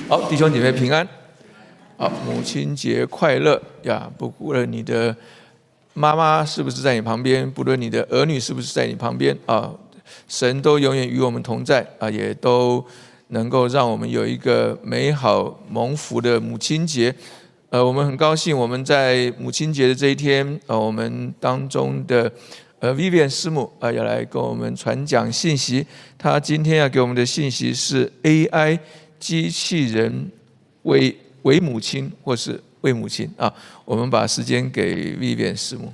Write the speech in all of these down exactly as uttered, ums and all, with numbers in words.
好，弟兄姐妹平安。好，母亲节快乐呀！不论你的妈妈是不是在你旁边，不论你的儿女是不是在你旁边啊，神都永远与我们同在啊，也都能够让我们有一个美好蒙福的母亲节。呃，我们很高兴，我们在母亲节的这一天，呃，我们当中的呃 Vivian 师母啊、呃，要来跟我们传讲信息。她今天要给我们的信息是 A I 机器人为为母亲，或是为母亲啊。我们把时间给 Vivian 师母。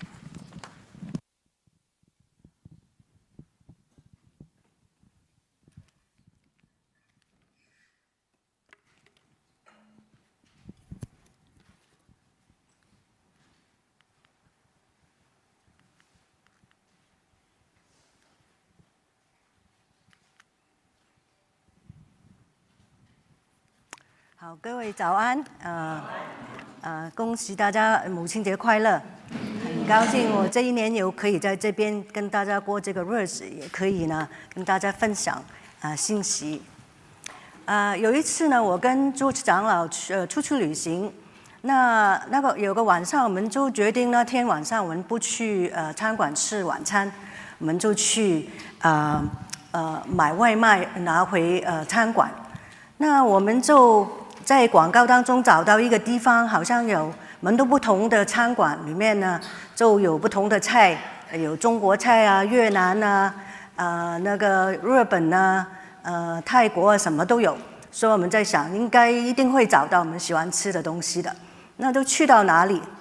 好，各位早安，呃呃，恭喜大家母亲节快乐！很高兴我这一年有可以在这边跟大家过这个日子，也可以呢跟大家分享啊、呃、信息。啊、呃，有一次呢，我跟朱长老去呃出去旅行，那那个有个晚上，我们就决定那天晚上我们不去呃餐馆吃晚餐，我们就去呃呃买外卖拿回呃餐馆。那我们就在广告当中找到一个地方，好像有蛮多不同的餐馆，里面呢就有不同的菜，有中国菜啊、越南啊、呃那个日本啊、呃泰国啊，什么都有。所以我们在想，应该一定会找到我们喜欢吃的东西的。那就去到哪里？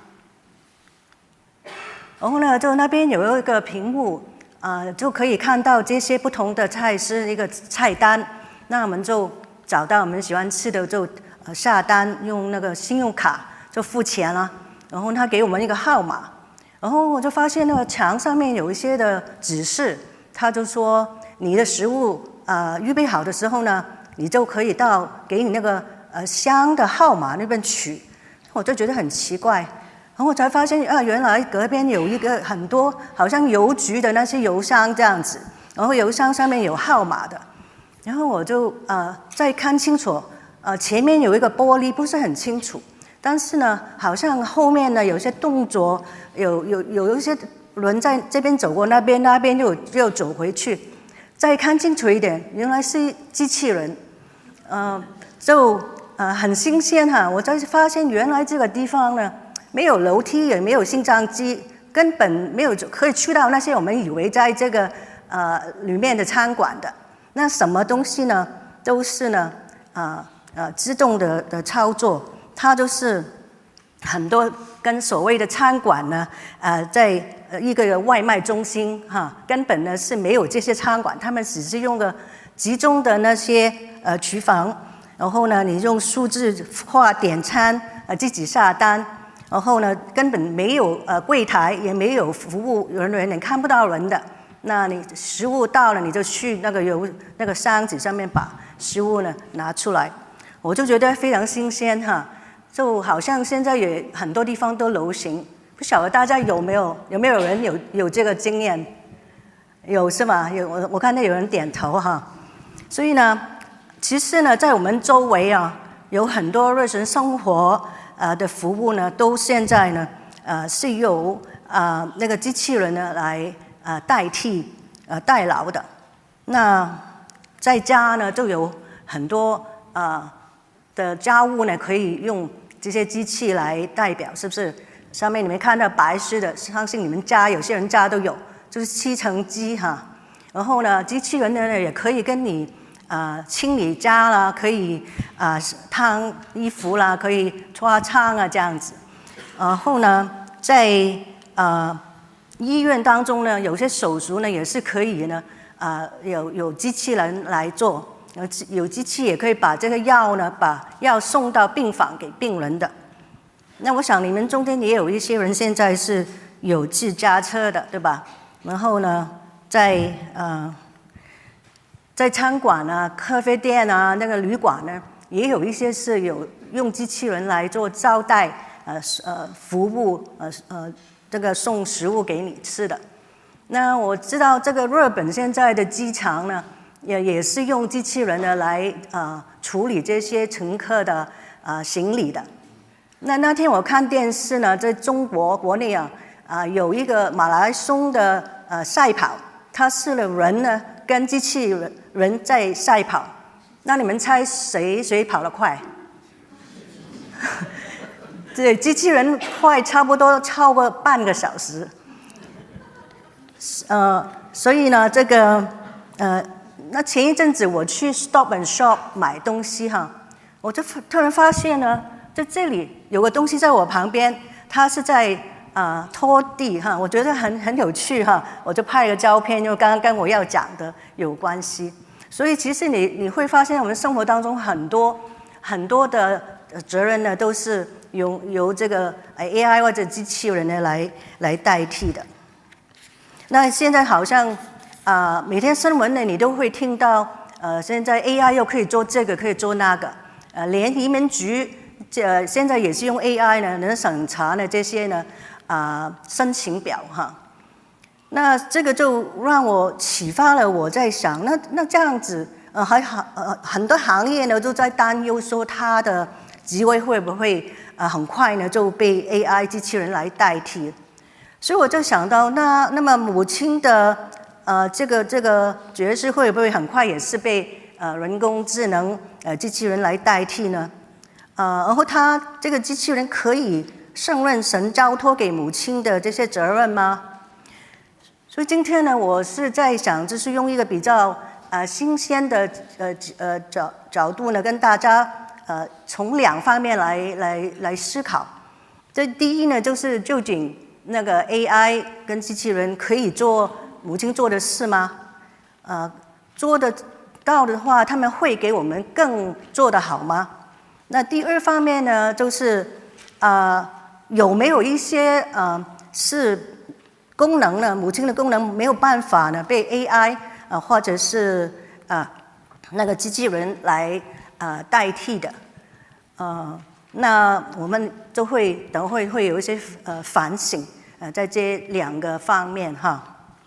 然后呢，就那边有一个屏幕，啊、呃，就可以看到这些不同的菜是一个菜单。那我们就找到我们喜欢吃的就呃下单，用那个信用卡就付钱了，然后他给我们一个号码，然后我就发现那个墙上面有一些的指示，他就说你的食物呃预备好的时候呢，你就可以到给你那个呃箱的号码那边取，我就觉得很奇怪，然后我才发现啊，原来隔壁有一个很多好像邮局的那些邮箱这样子，然后邮箱上面有号码的。然后我就呃再看清楚，呃前面有一个玻璃不是很清楚，但是呢，好像后面呢有些动作，有有有一些人在这边走过，那边那边又又走回去，再看清楚一点，原来是机器人，呃就呃很新鲜哈，我才发现原来这个地方呢没有楼梯，也没有升降机，根本没有可以去到那些我们以为在这个呃里面的餐馆的。那什么东西呢？都是呢，啊、呃、呃，自动的的操作，它就是很多跟所谓的餐馆呢，呃，在一个外卖中心哈，根本呢是没有这些餐馆，他们只是用个集中的那些呃厨房，然后呢，你用数字化点餐，呃，自己下单，然后呢，根本没有呃柜台，也没有服务人员，你看不到人的。那你食物到了，你就去那个有那个箱子上面把食物呢拿出来，我就觉得非常新鲜哈，就好像现在也很多地方都流行，不晓得大家有没有有没有人有有这个经验？有是吗？有，我我看到有人点头哈。所以呢，其实呢，在我们周围啊，有很多日常生活呃的服务呢，都现在呢呃是由呃那个机器人呢来。呃，代替呃代劳的，那在家呢就有很多呃的家务呢可以用这些机器来代表，是不是？上面你们看到白色的，相信你们家有些人家都有，就是吸尘机哈。然后呢，机器人呢也可以跟你呃清理家啦，可以啊烫衣服啦，可以刷窗啊这样子。然后呢，在呃。医院当中呢，有些手术呢也是可以呢，啊、呃，有有机器人来做，有有机器也可以把这个药呢，把药送到病房给病人的。那我想你们中间也有一些人现在是有自驾车的，对吧？然后呢，在呃，在餐馆啊、咖啡店啊、那个旅馆呢，也有一些是有用机器人来做招待，呃呃，服务，呃呃。这个送食物给你吃的。那我知道这个日本现在的机场呢， 也也是用机器人呢来呃处理这些乘客的呃行李的。那那天我看电视呢，在中国国内啊啊、呃、有一个马拉松的呃赛跑，它是人呢跟机器人人在赛跑。那你们猜谁谁跑得快？对，机器人快差不多超过半个小时。呃，所以呢，这个呃，那前一阵子我去 Stop and Shop 买东西哈，我就突然发现呢，在这里有个东西在我旁边，它是在啊、呃、拖地哈，我觉得很很有趣哈，我就拍了个照片，就刚刚跟我要讲的有关系。所以其实你你会发现，我们生活当中很多很多的责任呢，都是由由这个 A I 或者机器人呢来来代替的。那现在好像啊、呃，每天新闻呢，你都会听到，呃，现在 A I 又可以做这个，可以做那个，呃，连移民局这、呃、现在也是用 A I 呢，能审查呢这些呢啊、呃、申请表哈。那这个就让我启发了，我在想，那那这样子，呃，还好，呃，很多行业呢都在担忧说，它的职位会不会呃很快呢就被 A I 机器人来代替？所以我就想到，那那么母亲的呃这个这个角色会不会很快也是被呃人工智能呃机器人来代替呢？呃，然后它这个机器人可以胜任神交托给母亲的这些责任吗？所以今天呢，我是在想，就是用一个比较呃新鲜的呃呃角角度呢，跟大家呃从两方面来来来思考。这第一呢，就是究竟那个 A I 跟机器人可以做母亲做的事吗？呃，做得到的话，他们会给我们更做得好吗？那第二方面呢，就是呃有没有一些呃是功能呢？母亲的功能没有办法呢被 A I 呃或者是呃那个机器人来呃代替的，呃，那我们就会等会会有一些呃反省。呃，在这两个方面哈，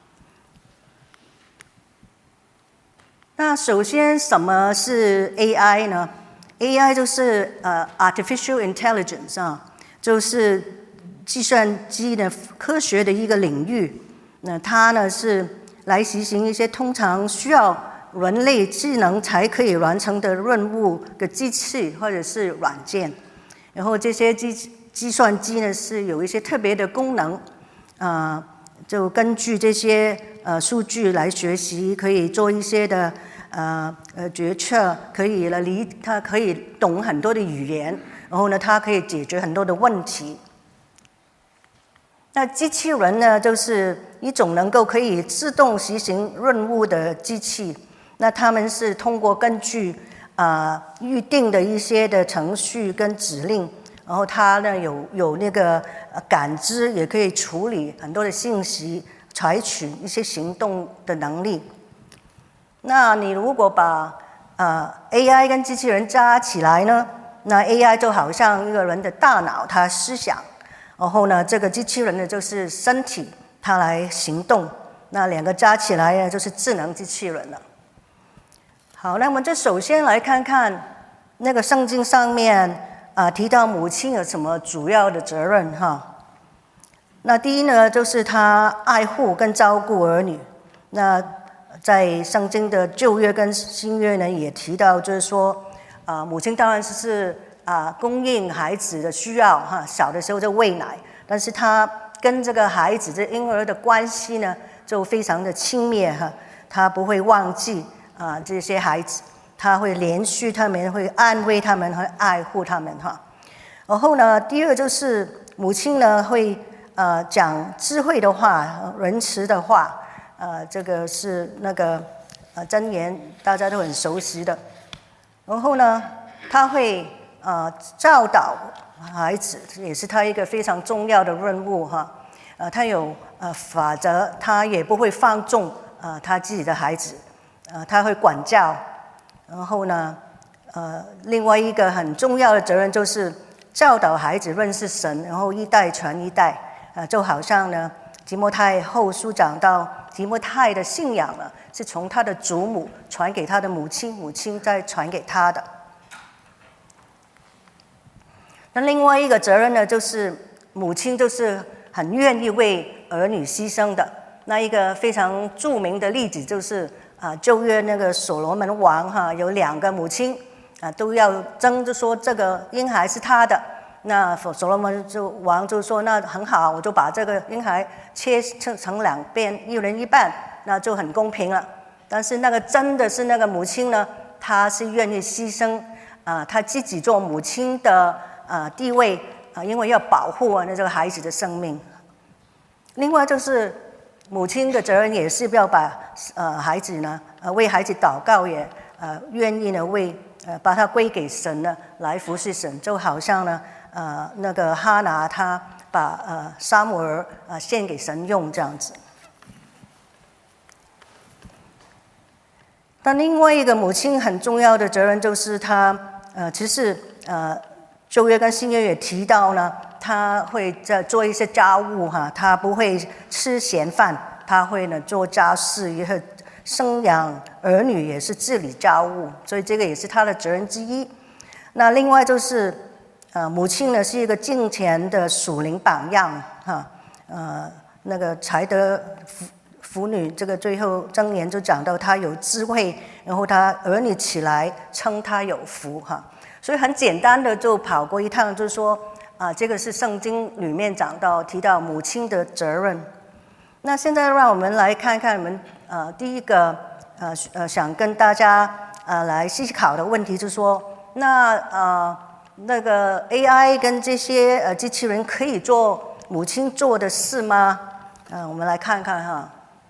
那首先什么是 A I 呢 ？A I 就是呃 artificial intelligence 啊，就是计算机的科学的一个领域。那它呢是来实行一些通常需要人类智能才可以完成的任务的机器或者是软件，然后这些机计算机呢是有一些特别的功能，呃，就根据这些呃数据来学习，可以做一些的呃呃决策，可以了理，它可以懂很多的语言，然后呢，它可以解决很多的问题。那机器人呢，就是一种能够可以自动实行任务的机器。那他们是通过根据啊、呃、预定的一些的程序跟指令。然后它呢有有那个感知，也可以处理很多的信息，采取一些行动的能力。那你如果把呃 A I 跟机器人加起来呢，那 A I 就好像一个人的大脑，它思想，然后呢这个机器人呢就是身体，它来行动。那两个加起来呢就是智能机器人了。好，那我们就首先来看看那个圣经上面。啊，提到母亲有什么主要的责任哈？那第一呢，就是她爱护跟照顾儿女。那在圣经的旧约跟新约呢，也提到，就是说，啊，母亲当然是啊供应孩子的需要哈，小的时候就喂奶，但是她跟这个孩子这婴儿的关系呢，就非常的亲密哈，她不会忘记啊这些孩子。他会连续他们，会安慰他们，会爱护他们哈。然后呢，第二就是母亲呢会呃讲智慧的话、仁慈的话，呃，这个是那个呃箴言，大家都很熟悉的。然后呢，他会呃教导孩子，也是他一个非常重要的任务哈。呃，他有呃法则，他也不会放纵呃他自己的孩子，呃，他会管教。然后呢，呃，另外一个很重要的责任就是教导孩子认识神，然后一代传一代，呃，就好像呢， 提摩太后书讲到提摩太的信仰呢，是从他的祖母传给他的母亲，母亲再传给他的。那另外一个责任呢，就是母亲就是很愿意为儿女牺牲的。那一个非常著名的例子就是啊，旧约那个所罗门王哈，有两个母亲啊，都要争着说这个婴孩是他的。那所罗门就王就说，那很好，我就把这个婴孩切成成两边，一人一半，那就很公平了。但是那个真的是那个母亲呢，她是愿意牺牲啊，她自己做母亲的啊地位啊，因为要保护啊那这个孩子的生命。另外就是母亲的责任也是要把呃孩子呢呃为孩子祷告，也呃愿意呢为呃把他归给神呢来服侍神，就好像呢。呃，那个哈拿他把呃撒母耳呃献给神用这样子。但另外一个母亲很重要的责任就是她呃，其实呃旧约跟新约也提到呢，她会在做一些家务哈，她不会吃闲饭，她会呢做家事，也会生养儿女，也是治理家务，所以这个也是她的责任之一。那另外就是。呃，母亲呢是一个敬虔的属灵榜样哈，呃，那个才德妇妇女，这个最后箴言就讲到她有智慧，然后她儿女起来称她有福哈，所以很简单的就跑过一趟，就是说啊、呃，这个是圣经里面讲到提到母亲的责任。那现在让我们来看看我们呃第一个呃呃想跟大家呃来思考的问题，就是说那呃。那个 A I 跟这些呃机器人可以做母亲做的事吗？嗯、呃，我们来看看哈。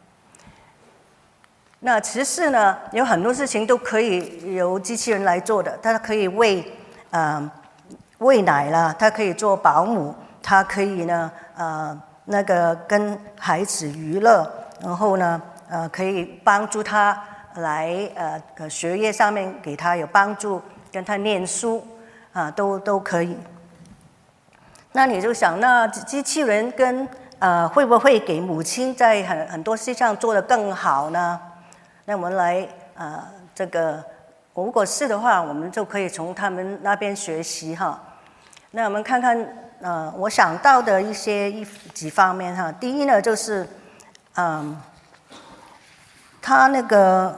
那其实呢，有很多事情都可以由机器人来做的。它可以喂呃喂奶啦，它可以做保姆，它可以呢呃那个跟孩子娱乐，然后呢呃可以帮助他来呃学业上面给他有帮助，跟他念书。啊，都都可以。那你就想，那机器人跟呃会不会给母亲在很很多事上做得更好呢？那我们来呃这个，如果是的话，我们就可以从他们那边学习哈。那我们看看呃我想到的一些一几方面哈。第一呢，就是嗯，他那个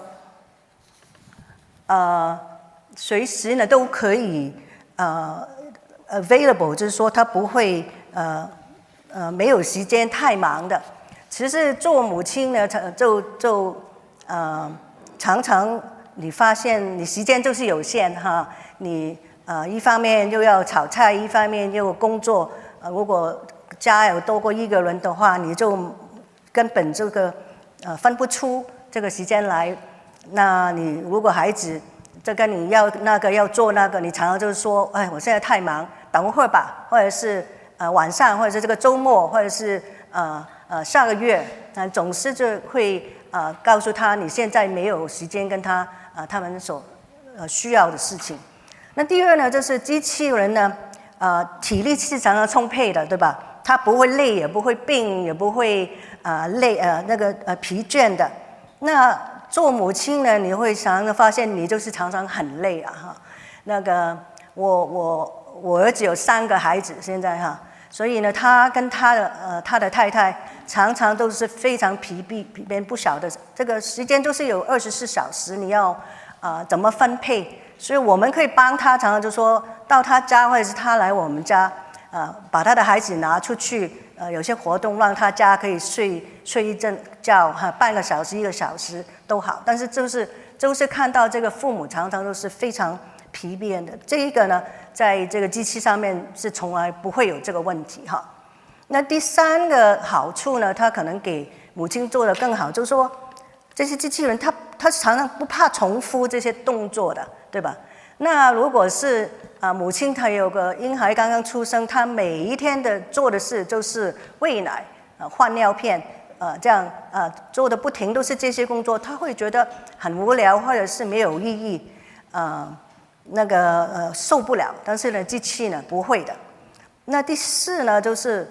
呃随时呢都可以。呃 ，available 就是说他不会呃呃没有时间太忙的。其实做母亲呢，就就呃常常你发现你时间就是有限哈，你呃一方面又要炒菜，一方面又工作。呃，如果家有多过一个人的话，你就根本这个呃分不出这个时间来。那你如果孩子。这个你要那个要做那个，你常常就是说，哎，我现在太忙，等会儿吧，或者是呃晚上，或者是这个周末，或者是呃呃下个月，那总是就会呃告诉他你现在没有时间跟他呃他们所呃需要的事情。那第二呢，就是机器人呢，呃体力是常常充沛的，对吧？它不会累，也不会病，也不会呃累呃那个呃疲倦的。那做母亲呢，你会常常发现你就是常常很累啊哈。那个我我我儿子有三个孩子现在哈，所以呢，他跟他的呃他的太太常常都是非常疲惫疲惫不小的。这个时间就是有二十四小时，你要啊、呃、怎么分配？所以我们可以帮他，常常就说到他家或者是他来我们家，呃，把他的孩子拿出去。呃，有些活动让他家可以睡睡一阵觉哈，半个小时一个小时都好。但是就是就是看到这个父母常常都是非常疲惫的，这一个呢，在这个机器上面是从来不会有这个问题哈。那第三个好处呢，它可能给母亲做得更好，就是说这些机器人它它常常不怕重复这些动作的，对吧？那如果是啊，母亲她有个婴孩刚刚出生，她每一天的做的事就是喂奶、啊换尿片，呃这样啊做的不停都是这些工作，她会觉得很无聊或者是没有意义，呃那个呃受不了。但是呢，机器呢不会的。那第四呢，就是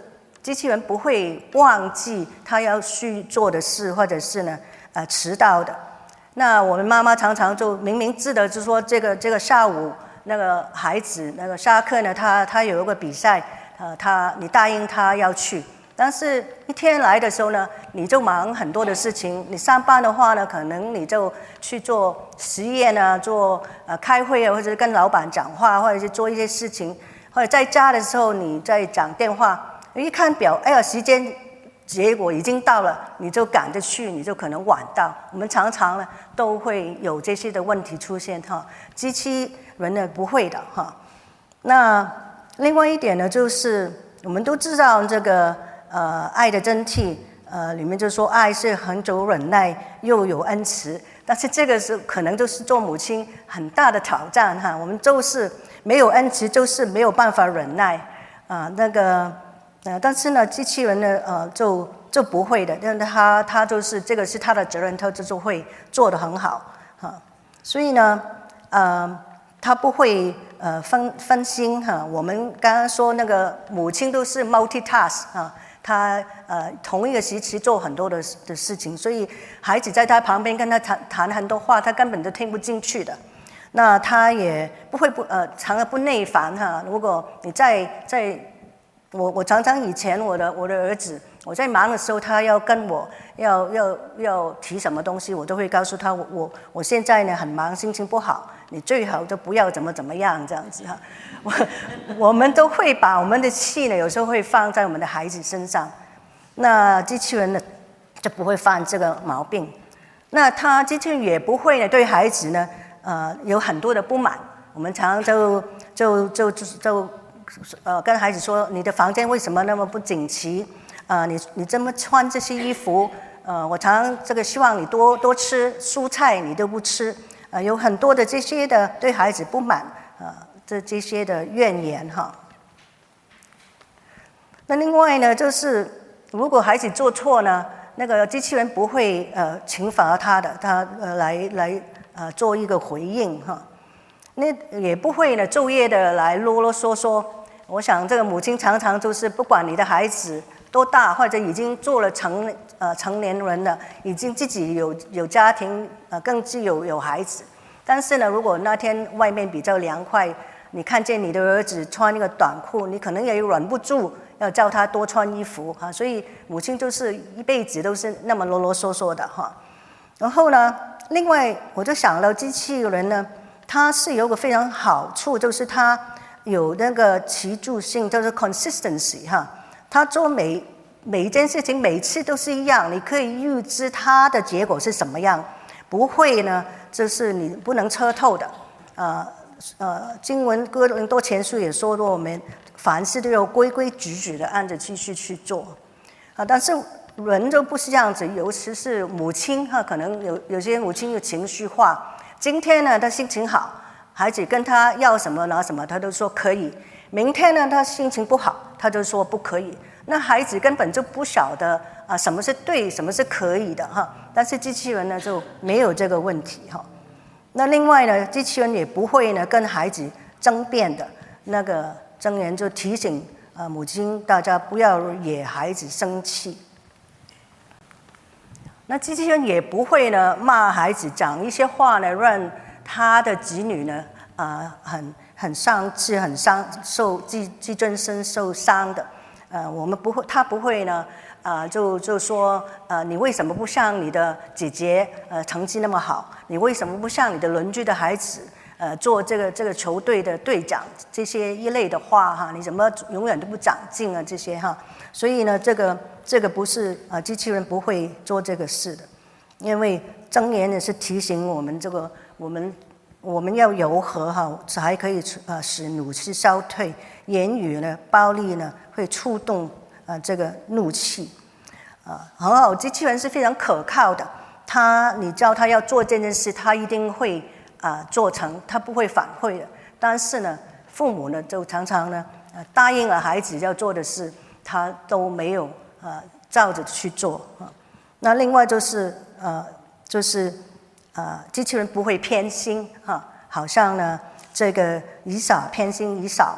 机器人不会忘记他要去做的事，或者是呢呃迟到的。那我们妈妈常常就明明知道，就说这个这个下午那个孩子那个下课呢，他他有一个比赛，呃，他你答应他要去，但是一天来的时候呢，你就忙很多的事情。你上班的话呢，可能你就去做实验啊，做呃开会啊，或者跟老板讲话，或者是做一些事情，或者在家的时候你在讲电话，一看表，哎呀，时间结果已经到了，你就赶着去，你就可能晚到。我们常常呢都会有这些的问题出现哈，机器人呢不会的哈。那另外一点呢，就是我们都知道这个呃爱的真谛，呃里面就说爱是恒久忍耐，又有恩慈。但是这个是可能就是做母亲很大的挑战哈。我们就是没有恩慈，就是没有办法忍耐啊、呃、那个。呃，但是呢，机器人呢，呃，就就不会的，因为他他就是这个是他的责任，他就是会做得很好，哈、啊。所以呢，呃，他不会呃分分心哈、啊。我们刚刚说那个母亲都是 multitask 啊，他呃同一个时期做很多的的事情，所以孩子在他旁边跟他谈谈很多话，他根本都听不进去的。那他也不会不呃常常不耐烦哈、啊。如果你在在我我常常以前我的我的儿子，我在忙的时候，他要跟我要要要提什么东西，我都会告诉他，我我我现在呢很忙，心情不好，你最好就不要怎么怎么样这样子哈。我我们都会把我们的气呢，有时候会放在我们的孩子身上。那机器人呢就不会犯这个毛病。那他机器人也不会呢对孩子呢呃有很多的不满。我们常常就就就就就。呃，跟孩子说，你的房间为什么那么不整齐？呃，你你这么穿这些衣服，呃，我常常这个希望你多多吃蔬菜，你都不吃，呃，有很多的这些的对孩子不满，呃，这这些的怨言哈。那另外呢，就是如果孩子做错呢，那个机器人不会呃惩罚他的，他呃来来呃做一个回应哈。那也不会呢昼夜的来啰啰嗦嗦。我想这个母亲常常就是不管你的孩子多大，或者已经做了成呃成年人了，已经自己有有家庭，呃更是有有孩子。但是呢，如果那天外面比较凉快，你看见你的儿子穿一个短裤，你可能也忍不住要叫他多穿衣服啊。所以母亲就是一辈子都是那么啰啰嗦嗦的哈。然后呢，另外我就想到机器人呢，它是有个非常好处，就是它有那个持续性，就是 consistency 哈。它做每每一件事情，每次都是一样，你可以预知它的结果是什么样，不会呢，就是你不能测透的。呃呃，经文哥林多前书也说过，我们凡事都要规规矩矩的按着继续去做啊。但是人就不是这样子，尤其是母亲哈，可能有有些母亲有情绪化。今天呢，他心情好，孩子跟他要什么拿什么，他都说可以。明天呢，他心情不好，他就说不可以。那孩子根本就不晓得啊，什么是对，什么是可以的哈。但是机器人呢，就没有这个问题哈。那另外呢，机器人也不会呢跟孩子争辩的。那个箴言就提醒啊，母亲大家不要惹孩子生气。那机器人也不会呢骂孩子，讲一些话呢，让他的子女呢，啊、呃，很很伤是很伤受自自尊心受伤的。呃，我们不会，他不会呢，啊、呃，就就说，呃，你为什么不像你的姐姐，呃，成绩那么好？你为什么不像你的邻居的孩子，呃，做这个这个球队的队长？这些一类的话哈，你怎么永远都不长进啊？这些哈。所以呢，这个这个不是啊、呃，机器人不会做这个事的，因为箴言呢是提醒我们这个我们我们要柔和哈，才可以呃使怒气消退。言语呢暴力呢会触动呃这个怒气啊、呃，很好，机器人是非常可靠的。他你叫他要做这件事，他一定会啊、呃、做成，他不会反悔的。但是呢，父母呢就常常呢呃答应了孩子要做的事。他都没有呃照着去做啊。那另外就是呃就是呃机器人不会偏心哈、啊，好像呢这个以扫偏心以扫，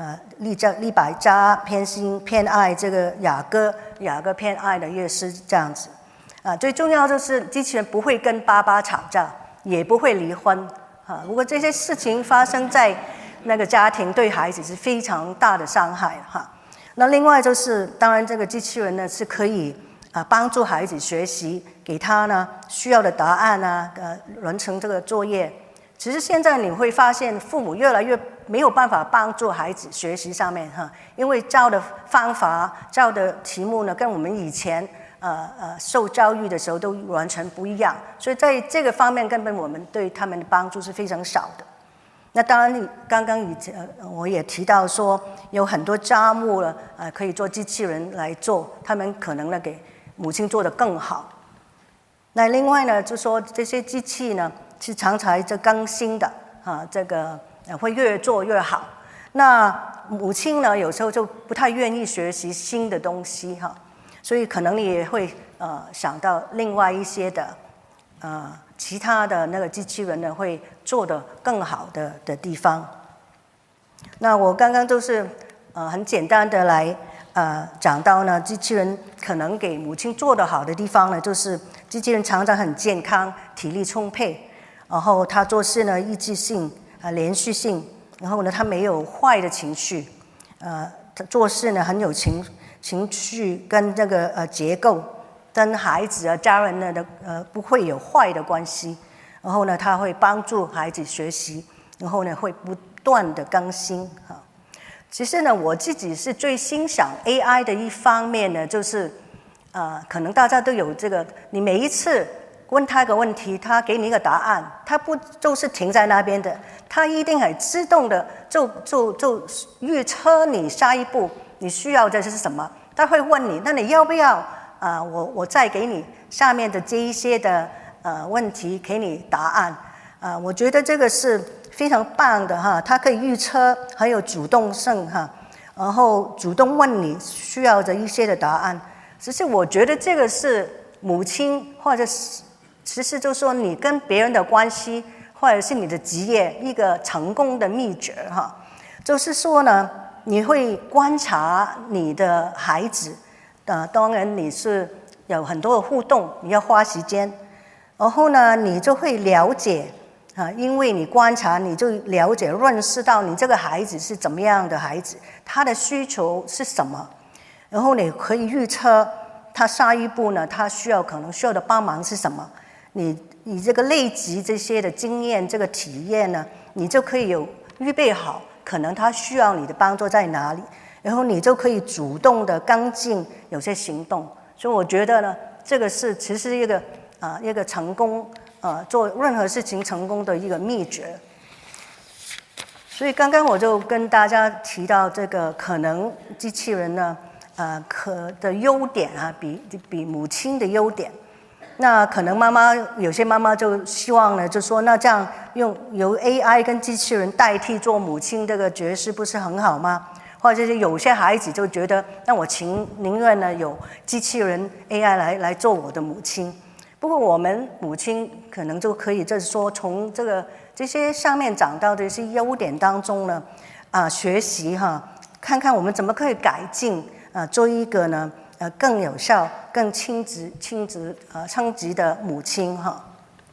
呃利加利百加偏心偏爱这个雅各，雅各偏爱的约瑟这样子。啊，最重要就是机器人不会跟爸爸吵架，也不会离婚。啊，如果这些事情发生在那个家庭，对孩子是非常大的伤害哈。那另外就是，当然这个机器人呢是可以啊帮助孩子学习，给他呢需要的答案啊，呃完成这个作业。其实现在你会发现，父母越来越没有办法帮助孩子学习上面哈，因为教的方法、教的题目呢，跟我们以前呃呃受教育的时候都完全不一样，所以在这个方面根本我们对他们的帮助是非常少的。那当然，刚刚以前我也提到说，有很多家务呢，呃，可以做机器人来做，他们可能呢给母亲做得更好。那另外呢，就说这些机器呢是常常在更新的啊，这个会越做越好。那母亲呢，有时候就不太愿意学习新的东西哈，所以可能你也会呃想到另外一些的呃。其他的那个机器人呢，会做得更好的的地方。那我刚刚都是呃很简单的来呃讲到呢，机器人可能给母亲做得好的地方呢，就是机器人常常很健康，体力充沛，然后他做事呢意志性啊、呃、连续性，然后呢他没有坏的情绪，呃他做事呢很有情情绪跟这个呃结构。跟孩子啊、家人呢的呃不会有坏的关系，然后呢，他会帮助孩子学习，然后呢会不断的更新哈。其实呢，我自己是最欣赏 A I 的一方面呢，就是呃，可能大家都有这个，你每一次问他一个问题，他给你一个答案，他不就是停在那边的，他一定很自动的就就就预测你下一步你需要的是什么，他会问你，那你要不要？啊、呃，我我再给你下面的这一些的呃问题，给你答案。啊、呃，我觉得这个是非常棒的哈，它可以预测，还有主动性哈，然后主动问你需要的一些的答案。只是我觉得这个是母亲或者是其实就说你跟别人的关系，或者是你的职业一个成功的秘诀哈，就是说呢，你会观察你的孩子。呃，当然你是有很多的互动，你要花时间，然后呢，你就会了解啊，因为你观察，你就了解、认识到你这个孩子是怎么样的孩子，他的需求是什么，然后你可以预测他下一步呢，他需要可能需要的帮忙是什么，你你这个累积这些的经验、这个体验呢，你就可以有预备好，可能他需要你的帮助在哪里。然后你就可以主动的跟进有些行动，所以我觉得呢，这个是其实一个啊、呃、一个成功呃做任何事情成功的一个秘诀。所以刚刚我就跟大家提到这个可能机器人呢呃可的优点啊，比比母亲的优点。那可能妈妈有些妈妈就希望呢，就说那这样用由 A I 跟机器人代替做母亲这个角色不是很好吗？或者是有些孩子就觉得，那我情宁愿呢有机器人 A I 来来做我的母亲。不过我们母亲可能就可以就是说，从这个这些上面讲到的一些优点当中呢，啊、呃、学习哈，看看我们怎么可以改进啊、呃，做一个呢呃更有效、更亲职亲职呃称职的母亲哈。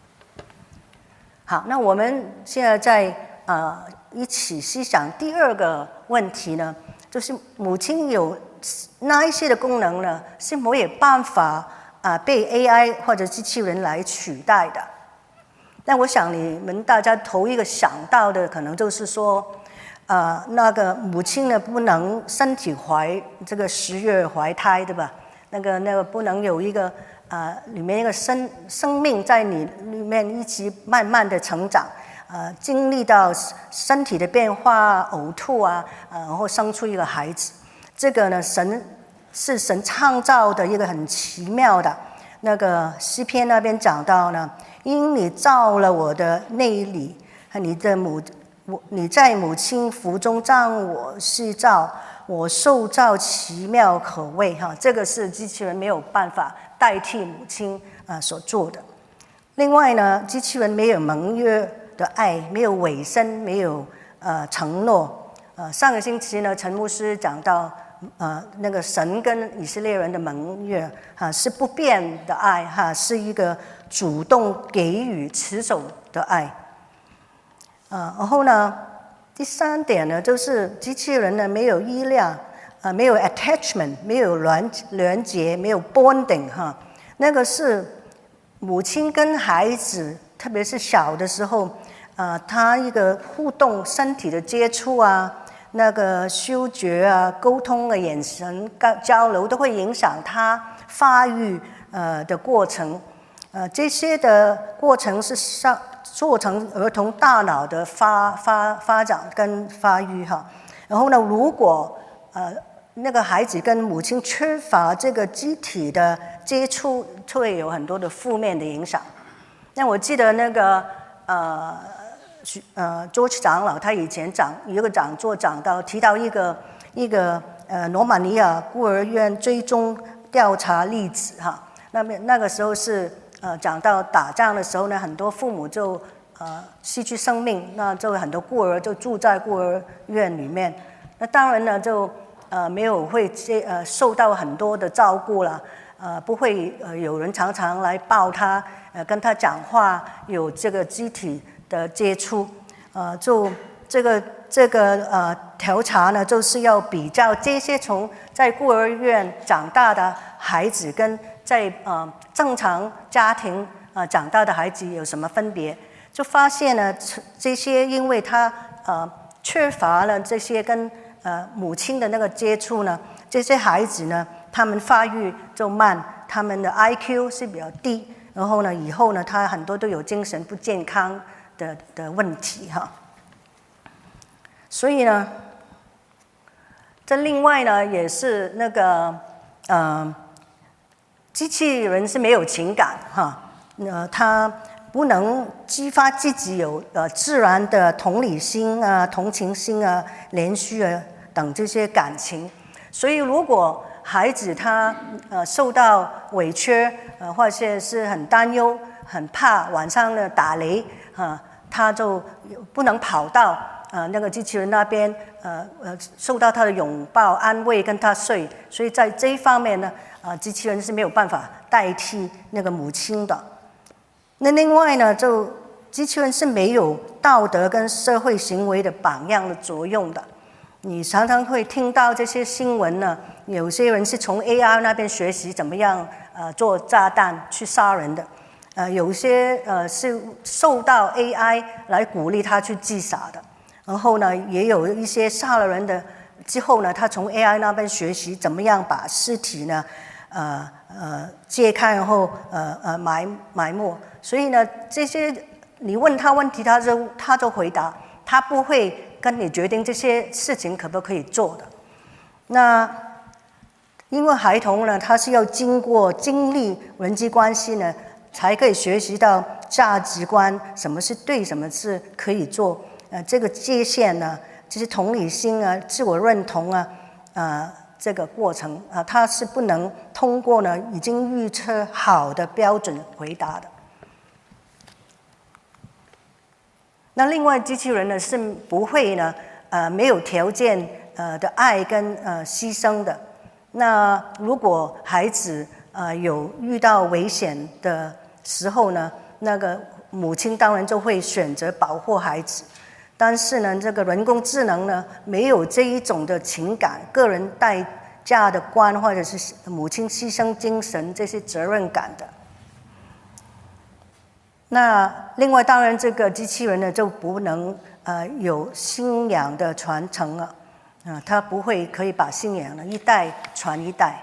好，那我们现在在呃。一起思想第二个问题呢，就是母亲有那一些的功能呢，是没有办法啊、呃、被 A I 或者机器人来取代的。那我想你们大家头一个想到的，可能就是说，呃，那个母亲呢不能身体怀这个十月怀胎，对吧？那个那个不能有一个啊、呃、里面一个生生命在你里面一起慢慢的成长。呃，经历到身体的变化、呕吐啊，呃，然后生出一个孩子，这个呢，神是神创造的一个很奇妙的。那个诗篇那边讲到呢，因你造了我的内里，你的母，我你在母亲腹中将我是造，我受造奇妙可畏哈，这个是机器人没有办法代替母亲啊、呃、所做的。另外呢，机器人没有盟约的爱，没有委身，没有呃承诺， 呃，上个星期呢，陈牧师讲到，呃，那个神跟以色列人的盟约哈、啊、是不变的爱哈、啊，是一个主动给予、持守的爱。呃，然后呢，第三点呢，就是机器人呢没有依赖，呃，没有 attachment， 没有连连结，没有 bonding 哈、啊，那个是母亲跟孩子，特别是小的时候。呃，他一个互动、身体的接触啊，那个嗅觉啊、沟通的眼神交流，都会影响他发育呃的过程。呃，这些的过程是上做成儿童大脑的发发发展跟发育哈。然后呢，如果呃那个孩子跟母亲缺乏这个肢体的接触，会有很多的负面的影响。那我记得那个呃。呃 ，George 长老他以前讲有一个讲座讲到提到一个一个呃罗马尼亚孤儿院追踪调查例子哈，那么那个时候是呃讲到打仗的时候呢，很多父母就呃失去生命，那就很多孤儿就住在孤儿院里面，那当然呢就呃没有会接呃受到很多的照顾了，呃不会呃有人常常来抱他，呃跟他讲话，有这个肢体的接触，呃，就这个这个呃调查呢，就是要比较这些从在孤儿院长大的孩子跟在呃正常家庭呃长大的孩子有什么分别？就发现呢，这些因为他呃缺乏了这些跟呃母亲的那个接触呢，这些孩子呢，他们发育就慢，他们的 I Q 是比较低，然后呢，以后呢，他很多都有精神不健康。的, 的问题哈，所以呢，这另外呢也是那个呃，机器人是没有情感哈，呃，它不能激发自己有呃自然的同理心啊、同情心啊、怜恤啊等这些感情，所以如果孩子他呃受到委屈呃，或者是很担忧、很怕晚上的打雷啊。他就不能跑到呃那个机器人那边，呃呃受到他的拥抱、安慰，跟他睡。所以在这一方面呢，啊、呃，机器人是没有办法代替那个母亲的。那另外呢，就机器人是没有道德跟社会行为的榜样的作用的。你常常会听到这些新闻呢，有些人是从 A I 那边学习怎么样呃做炸弹去杀人的。呃，有些呃是受到 A I 来鼓励他去自杀的，然后呢，也有一些杀了人的之后呢，他从 A I 那边学习怎么样把尸体呢，呃呃揭开，然后呃呃埋埋没。所以呢，这些你问他问题，他就他就回答，他不会跟你决定这些事情可不可以做的。那因为孩童呢，他是要经过经历人际关系呢。才可以学习到价值观，什么是对，什么是可以做。呃，这个界限呢，就是同理心啊、自我认同啊，呃，这个过程啊、呃，它是不能通过呢已经预测好的标准回答的。那另外，机器人呢是不会呢，呃，没有条件呃的爱跟呃牺牲的。那如果孩子呃有遇到危险的时候呢，那个母亲当然就会选择保护孩子，但是呢，这个人工智能呢没有这一种的情感、个人代价的观，或者是母亲牺牲精神这些责任感的。那另外，当然这个机器人呢就不能呃有信仰的传承了，啊、呃，它不会可以把信仰呢一代传一代。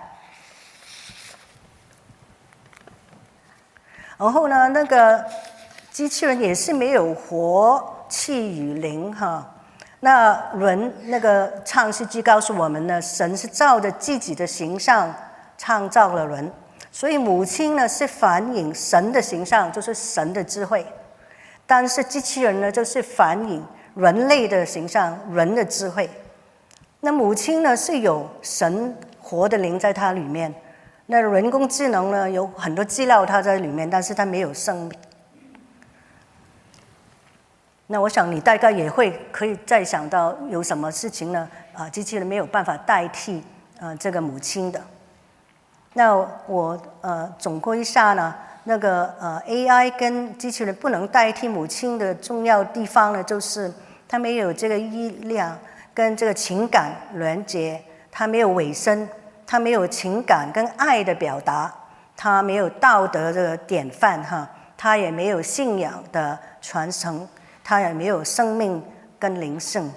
然后呢，那个机器人也是没有活气与灵哈。那人那个创世纪告诉我们呢，神是照着自己的形象创造了人，所以母亲呢是反映神的形象，就是神的智慧；但是机器人呢，就是反映人类的形象，人的智慧。那母亲呢是有神活的灵在它里面。那人工智能呢，有很多资料它在里面，但是它没有生命。 那我想你大概也会可以再想到有什么事情呢？啊，机器人没有办法代替呃这个母亲的。那我呃总括一下呢，那个呃 A I 跟机器人不能代替母亲的重要地方呢，就是它没有这个力量跟这个情感连接，它没有尾声，它没有情感跟爱的表达，它没有道德的典范哈，它也没有信仰的传承，它也没有生命跟灵性。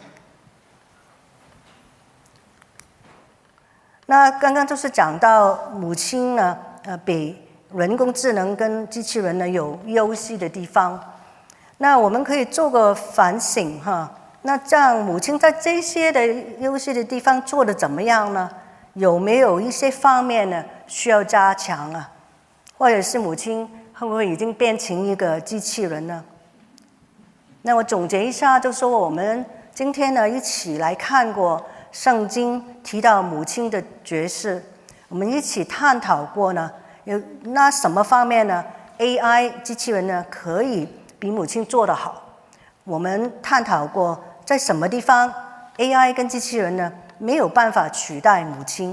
那刚刚就是讲到母亲呢，呃，比人工智能跟机器人呢有优势的地方。那我们可以做个反省哈。那这样母亲在这些的优势的地方做得怎么样呢？有没有一些方面呢需要加强啊？或者是母亲会不会已经变成一个机器人呢？那我总结一下，就说我们今天呢一起来看过圣经提到母亲的角色，我们一起探讨过呢，有那什么方面呢 ？A I 机器人呢可以比母亲做得好。我们探讨过在什么地方 A I 跟机器人呢没有办法取代母亲。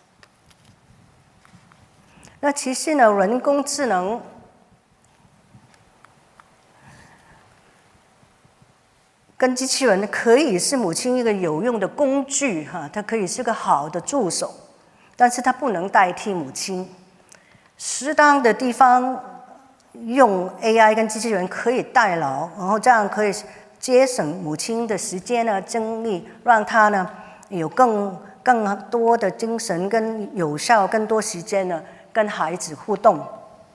那其实呢，人工智能跟机器人可以是母亲一个有用的工具哈，它可以是个好的助手，但是它不能代替母亲。适当的地方用 A I 跟机器人可以代劳，然后这样可以节省母亲的时间呢、精力，让她呢有更更多的精神跟有效、更多时间呢跟孩子互动。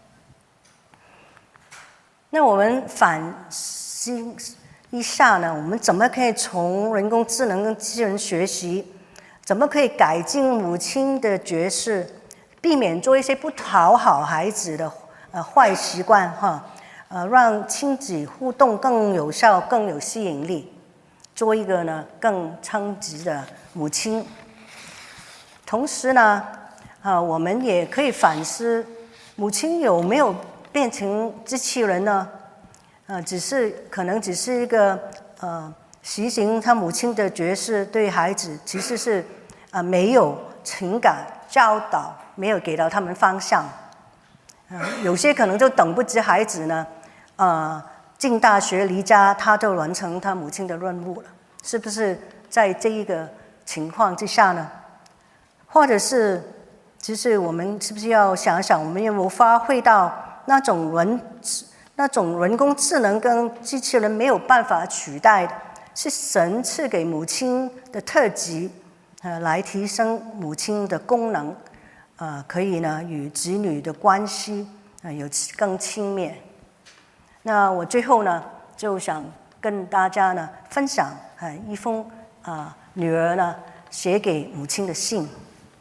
那我们反思一下呢，我们怎么可以从人工智能跟机器人学习？怎么可以改进母亲的角色，避免做一些不讨好孩子的呃坏习惯哈？呃，让亲子互动更有效、更有吸引力，做一个呢更称职的母亲。同时呢，啊，我们也可以反思，母亲有没有变成机器人呢？呃，只是可能只是一个呃实行他母亲的角色，对孩子其实是呃没有情感教导，没有给到他们方向。呃、有些可能就等不及孩子呢，呃，进大学离家，他就完成他母亲的任务了，是不是？在这一个情况之下呢，或者是，其实我们是不是要想想，我们有没有发挥到那种人？那种人工智能跟机器人没有办法取代的，是神赐给母亲的特质，呃，来提升母亲的功能，呃，可以呢与子女的关系呃有更亲密。那我最后呢就想跟大家呢分享呃一封啊、呃、女儿呢写给母亲的信。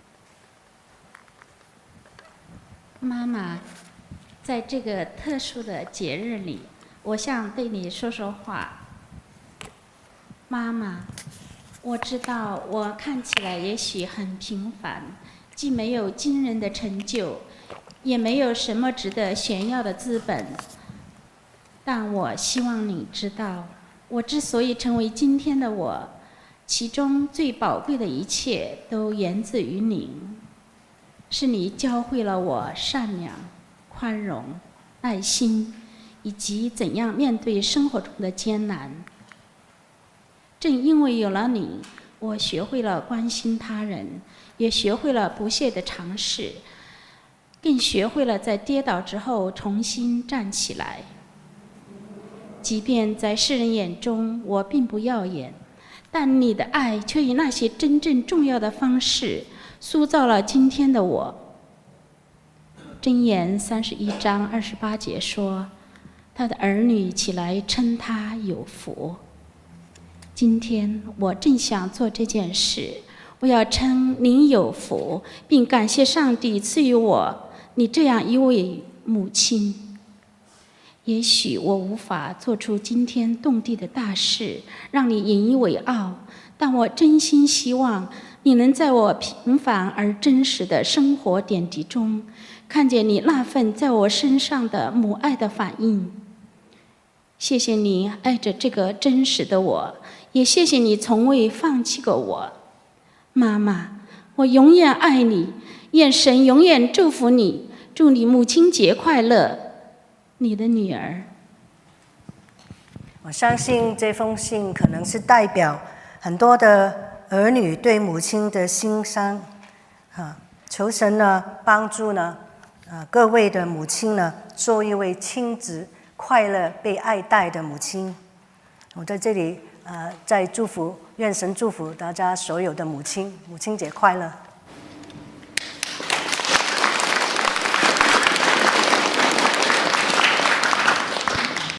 妈妈。在这个特殊的节日里，我想对你说说话。妈妈，我知道我看起来也许很平凡，既没有惊人的成就，也没有什么值得炫耀的资本。但我希望你知道，我之所以成为今天的我，其中最宝贵的一切都源自于你，是你教会了我善良、宽容、耐心，以及怎样面对生活中的艰难。正因为有了你，我学会了关心他人，也学会了不懈的尝试，更学会了在跌倒之后重新站起来。即便在世人眼中我并不耀眼，但你的爱却以那些真正重要的方式塑造了今天的我。箴言三十一章二十八节说，他的儿女起来称他有福。今天我正想做这件事，我要称您有福，并感谢上帝赐予我你这样一位母亲。也许我无法做出惊天动地的大事，让你引以为傲，但我真心希望你能在我平凡而真实的生活点滴中看见你那份在我身上的母爱的反应。 谢谢你爱着这个真实的我，也谢谢你从未放弃过我。妈妈，我永远爱你，愿神永远祝福你，祝你母亲节快乐。你的女儿。 我相信这封信可能是代表很多的儿女对母亲的心伤啊，求神呢帮助呢，呃各位的母亲呢，做一位亲子快乐被爱戴的母亲。我在这里呃再祝福，愿神祝福大家所有的母亲，母亲节快乐。